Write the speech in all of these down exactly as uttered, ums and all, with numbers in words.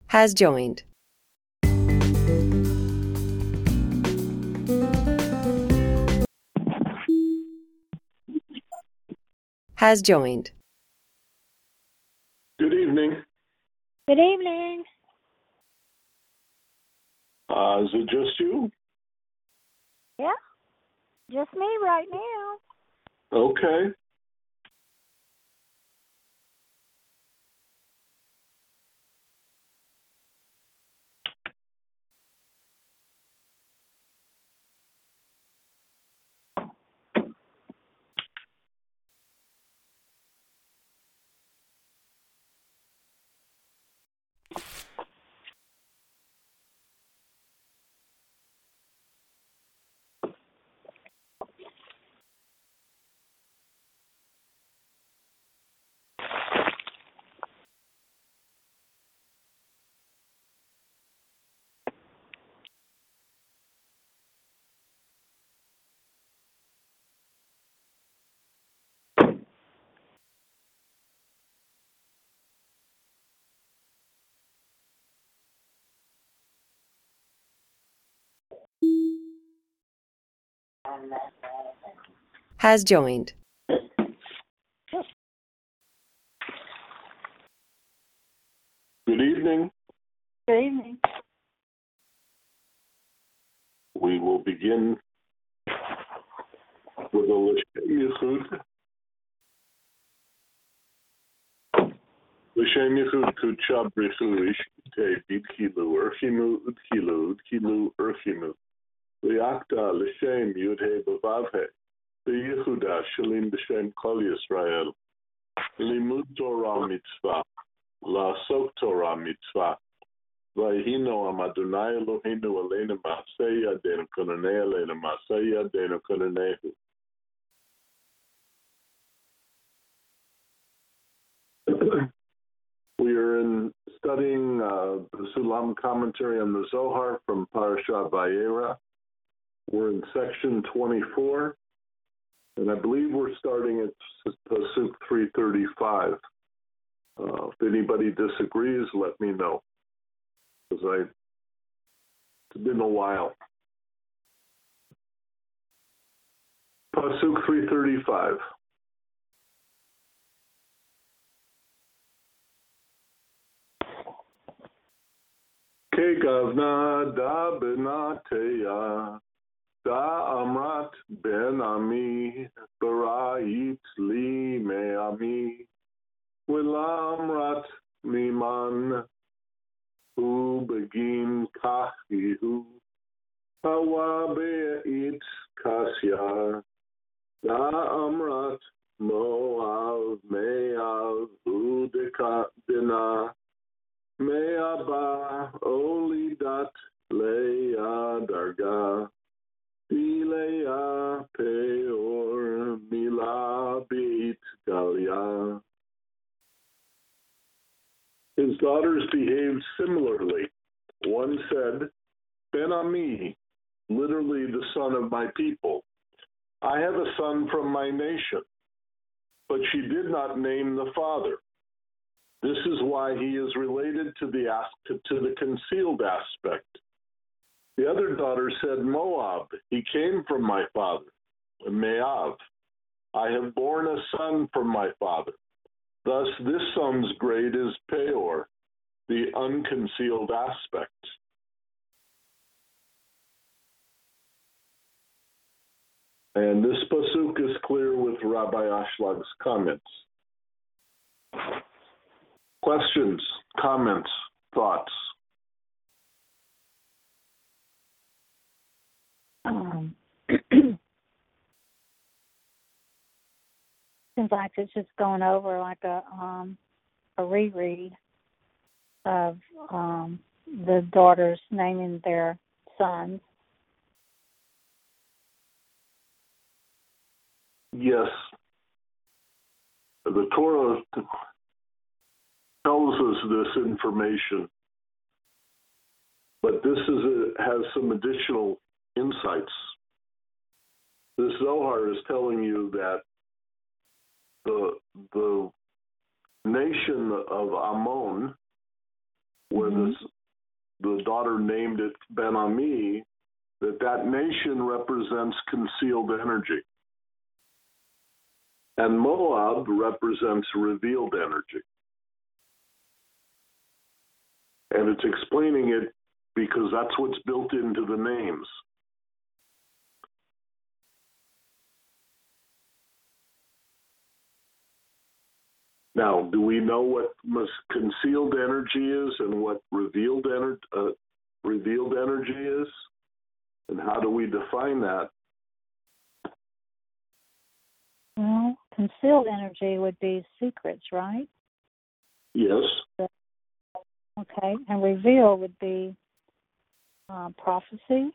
Has joined. Has joined. Good evening. Good evening. Uh, is it just you? Yeah, just me right now. Okay. Has joined. Good evening. Good evening. We will begin with a L'Shem Yichud. L'Shem Yichud Kutcha Brichu Ishte Bidkilu Urchimu Udkilu Udkilu Urchimu Liakta L'Shem Yudhe Bavavhe B'Yichuda Shalim B'Shem Kol Yisrael Limud Torah Mitzvah La'asok Torah Mitzvah Vayhino am Adonai Eloheinu Aleinu Ma'aseh Yadeinu Kononei Aleinu Ma'aseh Yadeinu Kononehu. We are in studying uh, the Sulam commentary on the Zohar from Parashat Vayera. We're in section twenty-four, and I believe we're starting at Pasuk three thirty-five. Uh, if anybody disagrees, let me know, because I it's been a while. Pasuk three thirty-five. Ke gavna da benateya da amrat ben ami barayit li me ami wilamrat miman hu begin kahihu hawa be'it kasya da amrat moav me'av hu deka dina Me'aba olidat leya darga Ileya peor mila bit galia. His daughters behaved similarly. One said, Ben Ami, literally the son of my people. I have a son from my nation. But she did not name the father. This is why he is related to the to the concealed aspect. The other daughter said, Moab, he came from my father. Me'av, I have borne a son from my father. Thus, this son's grade is Peor, the unconcealed aspect. And this pasuk is clear with Rabbi Ashlag's comments. Questions, comments, thoughts? Um, seems like it's just going over like a um, a reread of um, the daughters naming their sons. Yes. The Torah tells us this information, but this is a, has some additional insights. This Zohar is telling you that the the nation of Ammon where Mhm. this, the daughter named it Ben Ami, that that nation represents concealed energy. And Moab represents revealed energy. And it's explaining it because that's what's built into the names. Now, do we know what concealed energy is and what revealed, ener- uh, revealed energy is? And how do we define that? Well, concealed energy would be secrets, right? Yes. Okay. And reveal would be uh, prophecy.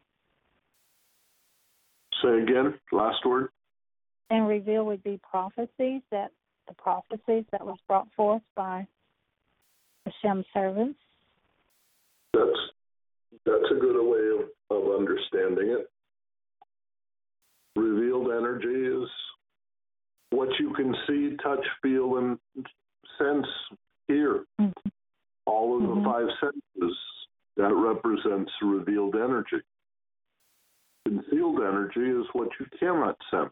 Say again, last word. And reveal would be prophecies, that the prophecies that was brought forth by Hashem's servants. That's that's a good way of, of understanding it. Revealed energy is what you can see, touch, feel, and sense here. Mm-hmm. All of the Mm-hmm. five senses, that represents revealed energy. Concealed energy is what you cannot sense.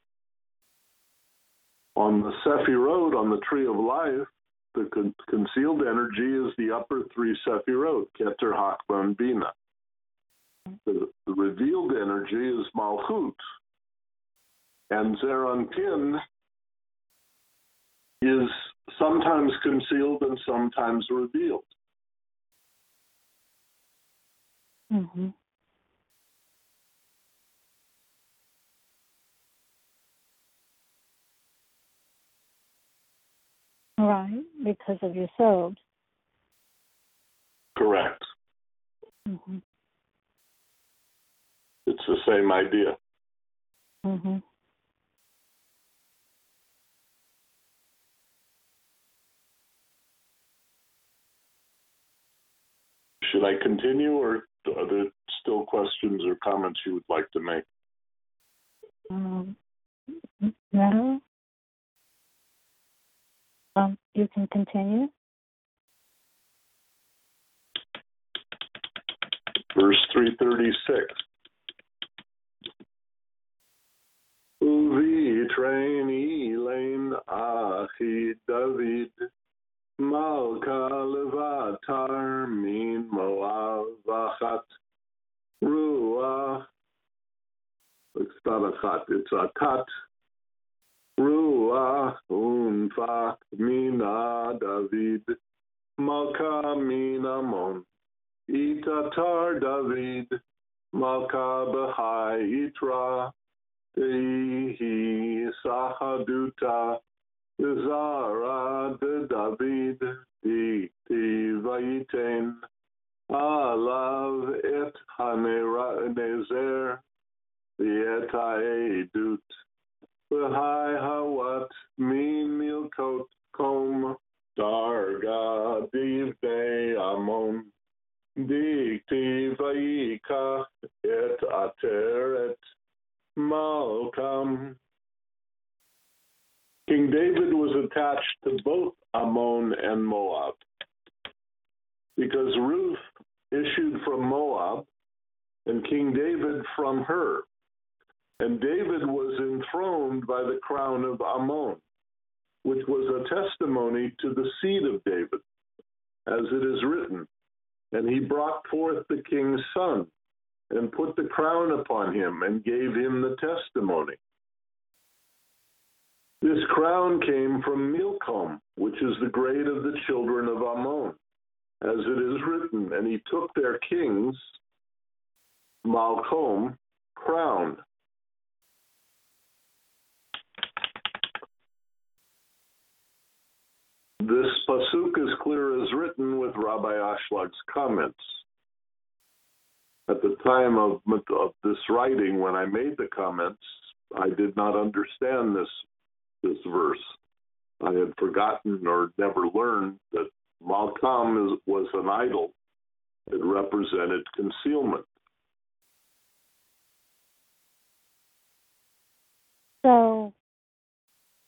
On the Sephirot, on the tree of life, the con- concealed energy is the upper three Sephirot, Keter, Hakma, and Bina. The, the revealed energy is Malchut. And Zeranpin is sometimes concealed and sometimes revealed. Mm-hmm. Right, because of your soul. Correct. Mm-hmm. It's the same idea. Mm-hmm. Should I continue, or are there still questions or comments you would like to make? Um, no. Um, you can continue. Verse three thirty-six. Uvitrein Elaine Achi David Malka Levatar Min Moav Vachat Ruach. It's not a chat, it's a tat. Ruach Unfak Mina David Malka Mina Mon Itatar David Malka Bahai Itra Dehi Sahaduta Zara de David Di Vayiten Alav et Hanezer Et Haedut V'hai Hawat Min Milkot Kom Darga Divnei Amon Dikti Vayikach Et Ateret Malkam. King David was attached to both Ammon and Moab because Ruth issued from Moab and King David from her. And David was enthroned by the crown of Ammon, which was a testimony to the seed of David, as it is written. And he brought forth the king's son and put the crown upon him and gave him the testimony. This crown came from Milcom, which is the great of the children of Ammon, as it is written, and he took their kings, Malcolm, crowned. This pasuk is clear as written with Rabbi Ashlag's comments. At the time of, of this writing, when I made the comments, I did not understand this this verse. I had forgotten or never learned that Malkam is, was an idol. It represented concealment. So,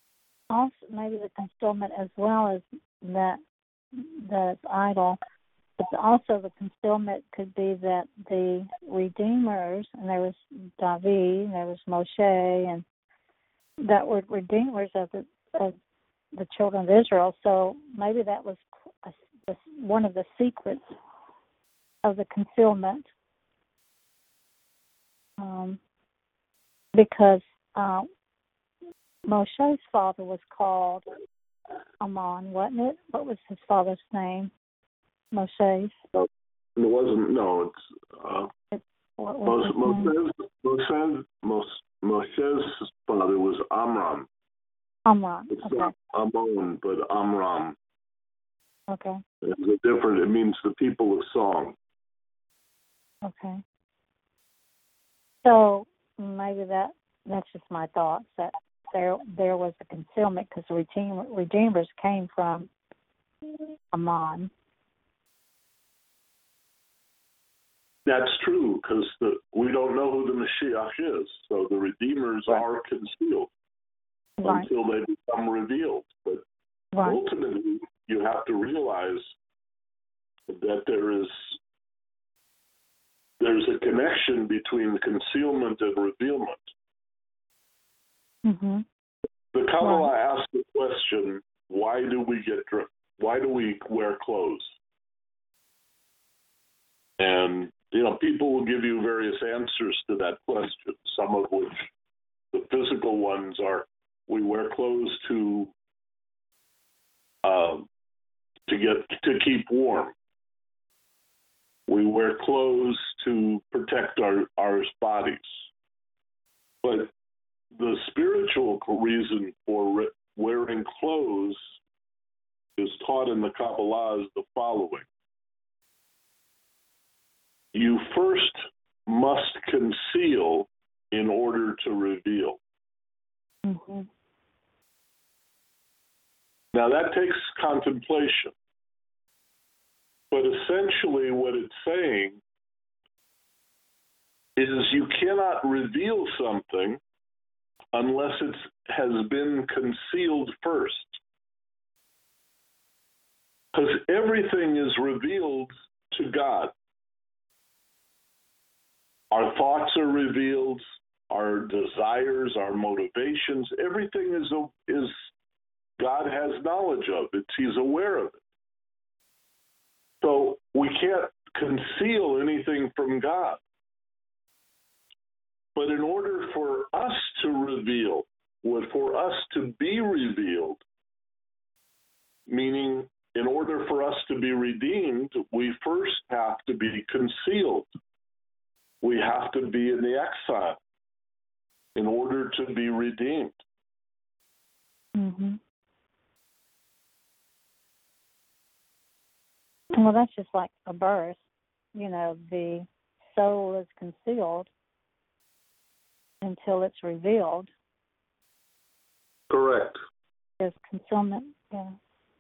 also maybe the concealment as well as that that it's idol But also the concealment could be that the redeemers, and there was David, and there was Moshe, and that were redeemers of the of the children of Israel. So maybe that was a, a, one of the secrets of the concealment, um, because uh, Moshe's father was called Amon, wasn't it? What was his father's name? Moshe's. No, it wasn't. No, it's uh, It, what Mos- was his name? Moshe's, Moshe's, Mos- Moshe's father was Amram. Amram. It's Okay. not Ammon, but Amram. Okay. It's a different. It means the people of song. Okay. So maybe that that's just my thoughts, that there there was a concealment because the redeem, redeemers came from Ammon. That's true, because we don't know who the Mashiach is, so the redeemers Right. are concealed Right. until they become revealed. But Right. ultimately, you have to realize that there is there's a connection between concealment and revealment. Mhm. The Kabbalah Right. asks the question: Why do we get dressed? Why do we wear clothes? And you know, people will give you various answers to that question. Some of which, the physical ones, are we wear clothes to uh, to get to keep warm. We wear clothes to protect our, our bodies. But the spiritual reason for wearing clothes is taught in the Kabbalah as the following. You first must conceal in order to reveal. Mhm. Now that takes contemplation. But essentially what it's saying is you cannot reveal something unless it has been concealed first. Because everything is revealed to God. Our thoughts are revealed, our desires, our motivations, everything is, is God has knowledge of it. He's aware of it. So we can't conceal anything from God. But in order for us to reveal, for us to be revealed, meaning in order for us to be redeemed, we first have to be concealed. We have to be in the exile in order to be redeemed. Mhm. Well, that's just like a birth. You know, the soul is concealed until it's revealed. Correct. There's concealment. Yeah.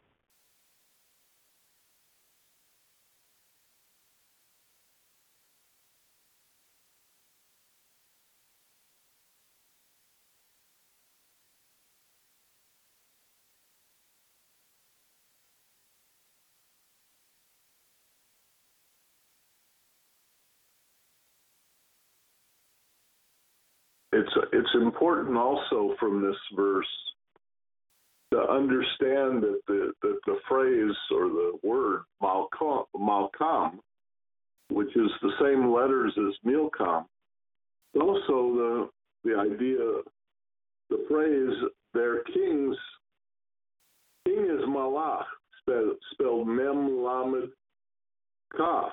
It's it's important also from this verse to understand that the that the phrase or the word malkam, malkam, which is the same letters as milkam, also the the idea, the phrase their kings, king is malach, spelled, spelled mem lamed kaf.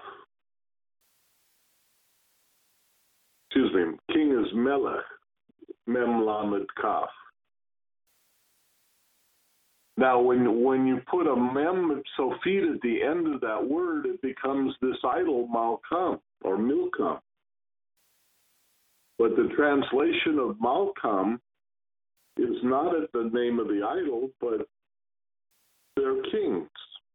Excuse me, king is melech, mem lamed kaf. Now, when when you put a mem sofit at the end of that word, it becomes this idol malkam or milkam. But the translation of malkam is not at the name of the idol, but their kings.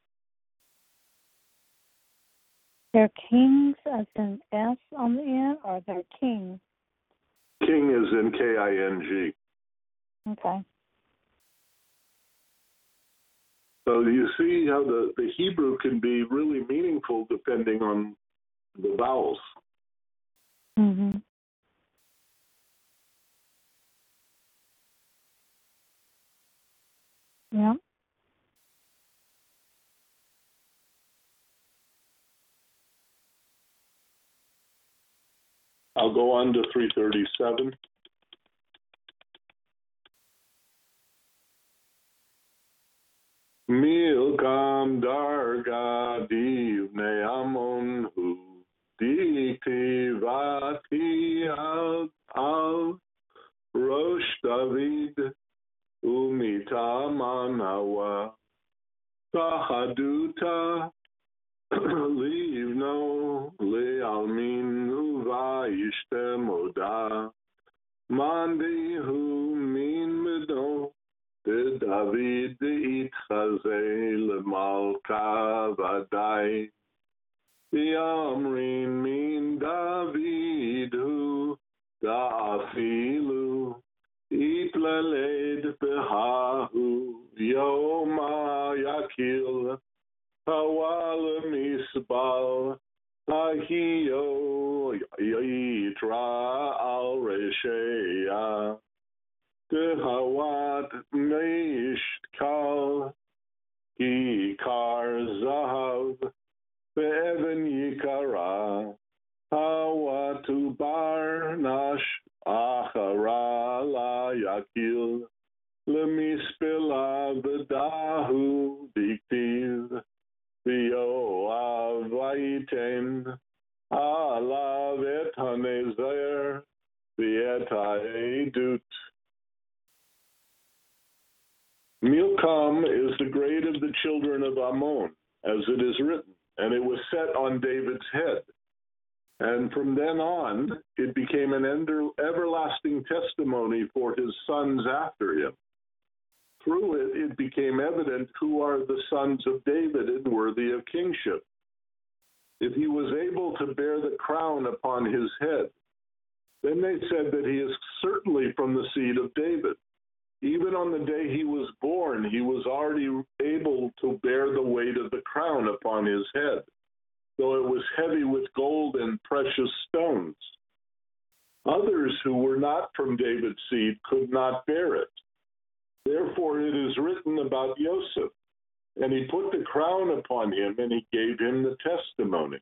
They're kings as in S on the end, or they're king? King is in K I N G. Okay. So you see how the, the Hebrew can be really meaningful depending on the vowels. Mm-hmm. Yeah. I'll go on to three thirty-seven. Milkam darga divne amon hu diktivati al al rosh David umita manawa tahaduta livno lealmin uva ishtemoda mandi hu min medo David itchazel malka vadai Yamrin min David hu da'afilu itlaled behahu yoma yakil hawal misbal ahiyo yitra al resheya Tehawat meishkal Ikar zahav Be'even yikara Hawatu bar nash Achara la yakil Lemispila v'dahu diktiv V'yoav vayiten Alav et hanezer V'et ha'edut. Milcom is the great of the children of Ammon, as it is written, and it was set on David's head. And from then on, it became an everlasting testimony for his sons after him. Through it, it became evident who are the sons of David and worthy of kingship. If he was able to bear the crown upon his head, then they said that he is certainly from the seed of David. Even on the day he was born, he was already able to bear the weight of the crown upon his head, though it was heavy with gold and precious stones. Others who were not from David's seed could not bear it. Therefore it is written about Joseph, and he put the crown upon him, and he gave him the testimony.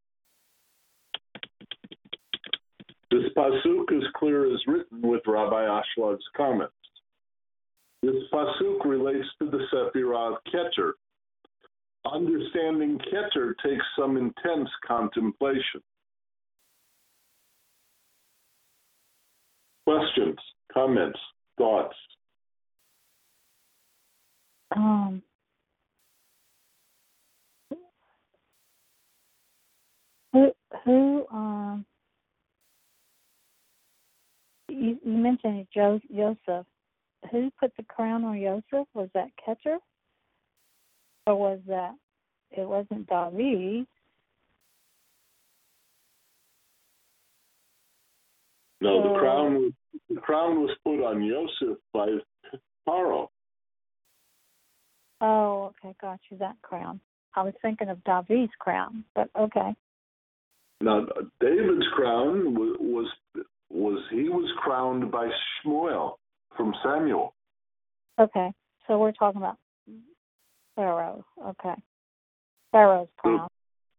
This pasuk is clear as written with Rabbi Ashlad's comments. This pasuk relates to the Sephirah of Keter. Understanding Keter takes some intense contemplation. Questions, comments, thoughts? Um, who, who, um, you, you mentioned jo- Joseph. Who put the crown on Joseph? Was that Keter? Or was that, it wasn't David? No, the So- crown was, the crown was put on Joseph by Paro. Oh, okay, got you, that crown. I was thinking of David's crown, but okay. Now, David's crown was, was, was he was crowned by Shmuel from Samuel. Okay, so we're talking about Pharaoh. Okay. Pharaoh's crown.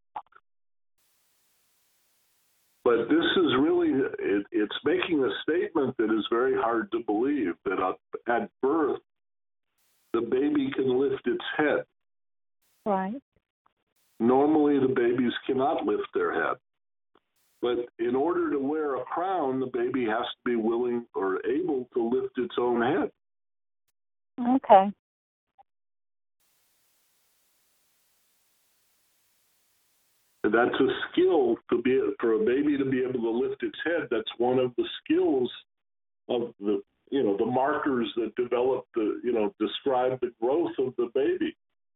But this is really, it, it's making a statement that is very hard to believe, that at birth, the baby can lift its head. Right. Normally, the babies cannot lift their head. But in order to wear a crown, the baby has to be willing or able to lift its own head. Okay. And that's a skill to be for a baby to be able to lift its head. That's one of the skills of the, you know, the markers that develop the, you know, describe the growth of the baby.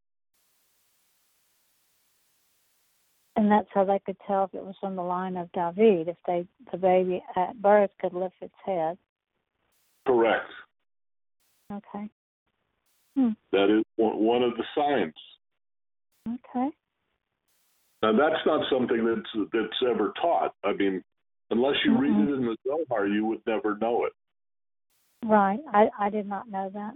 And that's how they could tell if it was from the line of David, if they the baby at birth could lift its head. Correct. Okay. Hmm. That is one of the signs. Okay. Now, that's not something that's that's ever taught. I mean, unless you mm-hmm. read it in the Zohar, you would never know it. Right. I, I did not know that.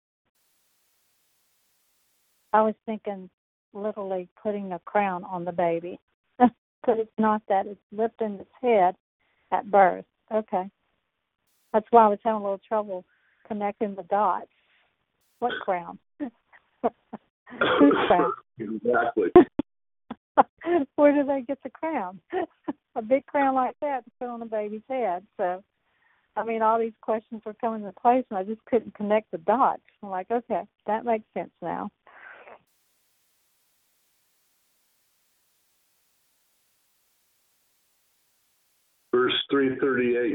I was thinking literally putting a crown on the baby. But it's not that. It's lifting its head at birth. Okay. That's why I was having a little trouble connecting the dots. What crown? Whose crown? Exactly. Where do they get the crown? A big crown like that to put on a baby's head. So, I mean, all these questions were coming into place, and I just couldn't connect the dots. I'm like, okay, that makes sense now. Verse three thirty-eight.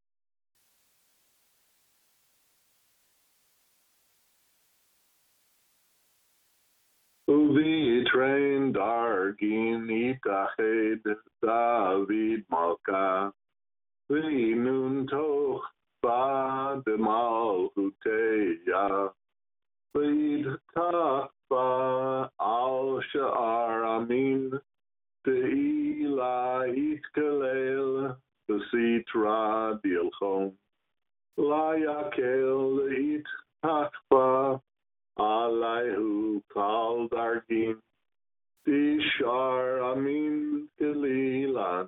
Uvi train dargin itached David Malka V'inun toch ba demalchuteya V'idtach ba al sha'ar amin Te'ila itkalel V'sitra dilchom La yakel itach ba Alayhu kal dargin Tishar amin kelilan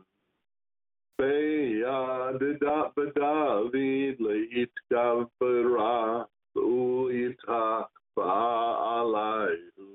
Beya dedat bedavid leit gavra Uitach ba'alayhu.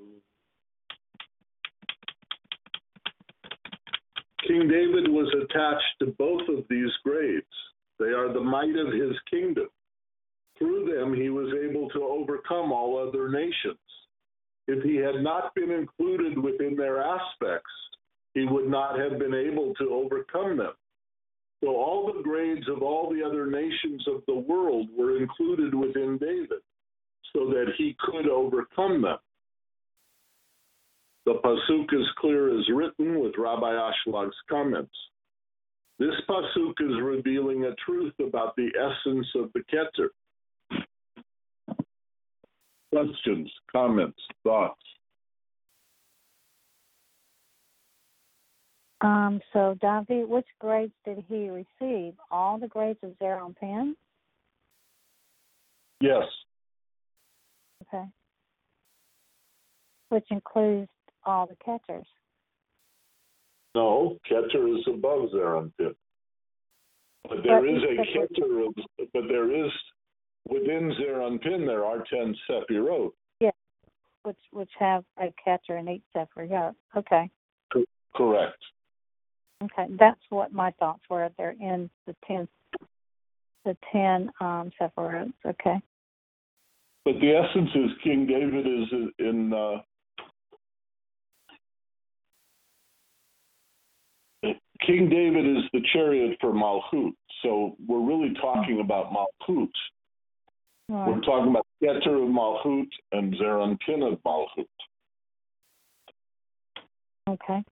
King David was attached to both of these grades. They are the might of his kingdom. Through them, he was able to overcome all other nations. If he had not been included within their aspects, he would not have been able to overcome them. So all the grades of all the other nations of the world were included within David so that he could overcome them. The pasuk is clear as written with Rabbi Ashlag's comments. This pasuk is revealing a truth about the essence of the Keter. Questions, comments, thoughts? Um, so, Davi, which grades did he receive? All the grades of Zeron Pen? Yes. Okay. Which includes all the Keters? No, Keter is above Zeron Pen. But there but is a Keter, of, but there is, within Zeron Pen, there are ten Sephirot. Yes, which which have a Keter and eight Sephirot. Okay. Co- correct. Okay, that's what my thoughts were. They're in the ten, the ten um, Sephirot. Okay. But the essence is King David is in. Uh, King David is the chariot for Malchut, so we're really talking about Malchut. Right. We're talking about Keter of Malchut and Zeron Pen of Malchut. Okay.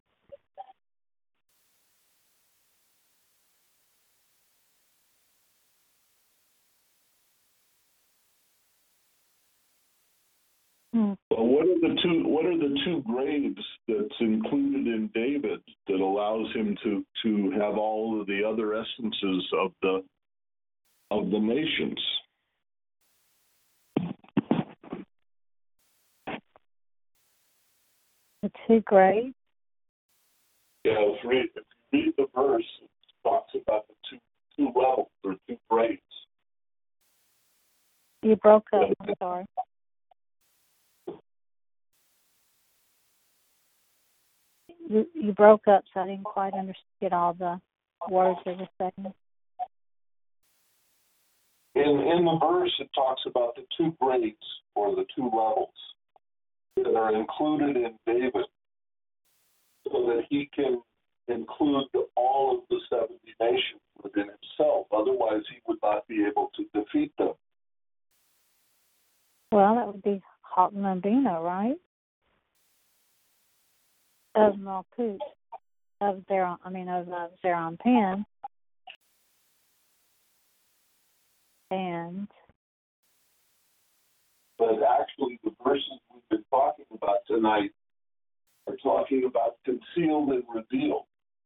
Hmm. Well, what are the two? What are the two grades that's included in David that allows him to to have all of the other essences of the of the nations? The two grades? Yeah, if you read, if you read the verse, it talks about the two two levels or two grades. You broke up. I'm sorry. You you broke up, so I didn't quite understand all the words you were saying. In in the verse, it talks about the two grades or the two levels that are included in David, so that he can include all of the seventy nations within himself. Otherwise, he would not be able to defeat them. Well, that would be Halton and Bina, right? Of Malchut, of Zeron, I mean of uh, Zeron Pen, and but actually, the verses been talking about tonight are talking about concealed and revealed.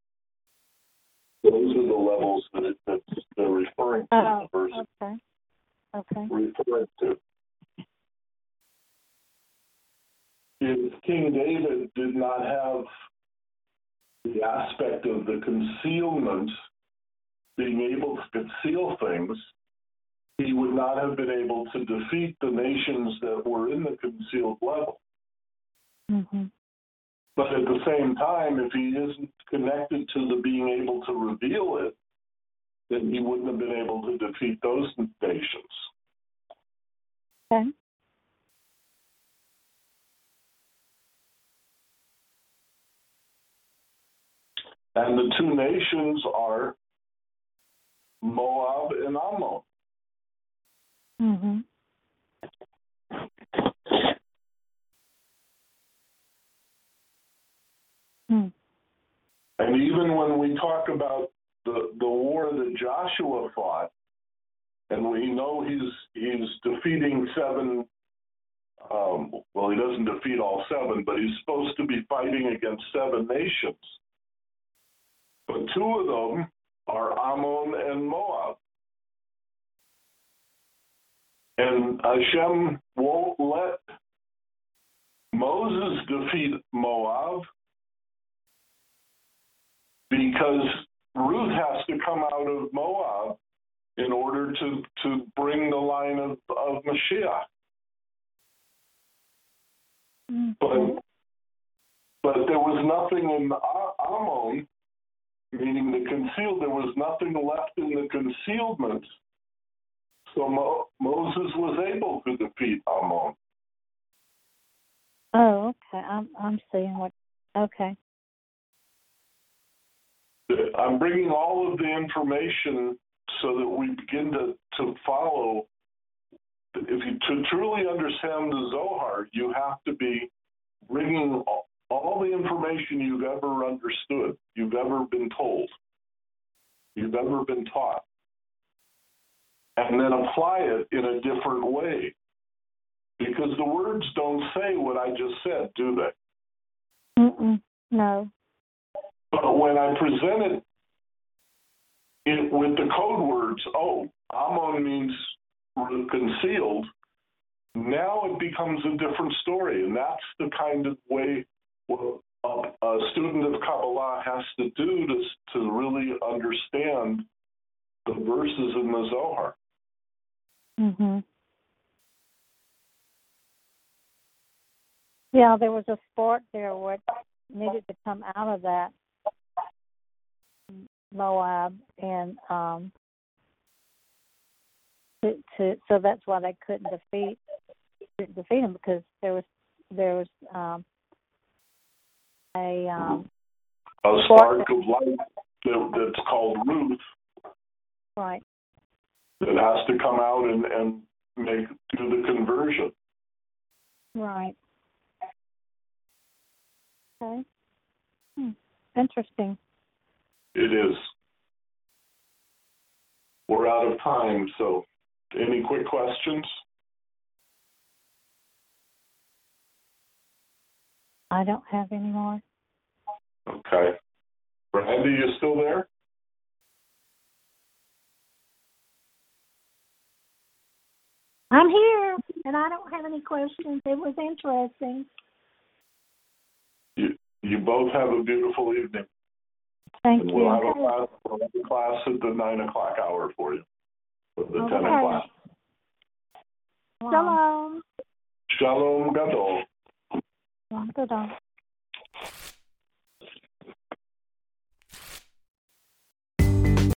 Those are the levels that, it, that they're referring to. Oh, the verse okay. Okay. referring to. If King David did not have the aspect of the concealment, being able to conceal things, he would not have been able to defeat the nations that were in the concealed level. Mm-hmm. But at the same time, if he isn't connected to the being able to reveal it, then he wouldn't have been able to defeat those nations. Okay. And the two nations are Moab and Ammon. Mm-hmm. Hmm. And even when we talk about the, the war that Joshua fought, and we know he's he's defeating seven, um, well, he doesn't defeat all seven, but he's supposed to be fighting against seven nations. But two of them are Ammon and Moab. And Hashem won't let Moses defeat Moab because Ruth has to come out of Moab in order to, to bring the line of, of Mashiach. Mm-hmm. But, but there was nothing in Ammon, meaning the concealed, there was nothing left in the concealment. So Mo- Moses was able to defeat Ammon. Oh, okay. I'm I'm seeing what. Okay. I'm bringing all of the information so that we begin to, to follow. If you to truly understand the Zohar, you have to be bringing all, all the information you've ever understood, you've ever been told, you've ever been taught, and then apply it in a different way. Because the words don't say what I just said, do they? Mm-mm. No. But when I present it, it with the code words, oh, Ammon means concealed, now it becomes a different story. And that's the kind of way what a, a student of Kabbalah has to do to, to really understand the verses in the Zohar. Mm-hmm. Yeah, there was a sport there what needed to come out of that Moab, and um, to, to so that's why they couldn't defeat couldn't defeat him, because there was there was um, a um, a spark of light that, that's called Ruth, right, that has to come out and, and make do the conversion. right. Okay. Hmm. Interesting. It is. We're out of time, so any quick questions? I don't have any more. Okay. Randy, you still there? I'm here, and I don't have any questions. It was interesting. You, you both have a beautiful evening. Thank and you. We'll have a class, we'll have a class at the nine o'clock hour for you, for the Okay. ten o'clock. Shalom. Shalom Gadol. Shalom.